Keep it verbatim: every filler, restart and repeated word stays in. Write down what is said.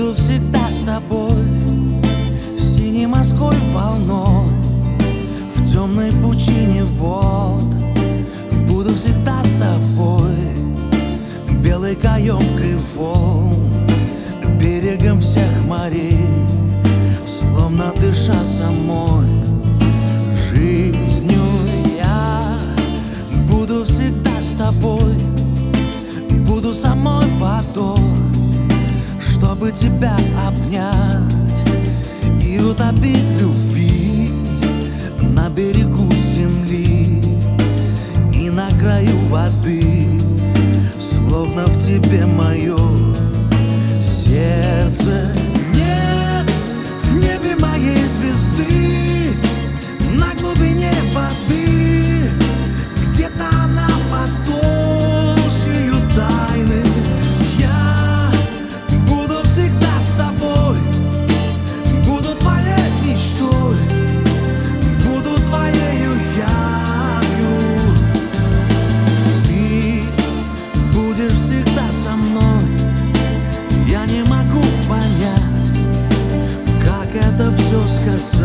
Буду всегда с тобой, синей морской волной, в темной пучине вод. Буду всегда с тобой, белой каемкой волн, берегом всех морей, словно дыша самой жизнью. Я буду всегда с тобой, буду самой водой, чтобы тебя обнять и утопить в любви на берегу земли и на краю воды, словно в тебе мое сердце. Нет в небе моей звезды, на глубине воды, где-то она под толщею тайны. Я буду всегда с тобой, буду твоей мечтой, буду твоею явью. Ты будешь всегда со мной. Я не могу понять, как это все сказать.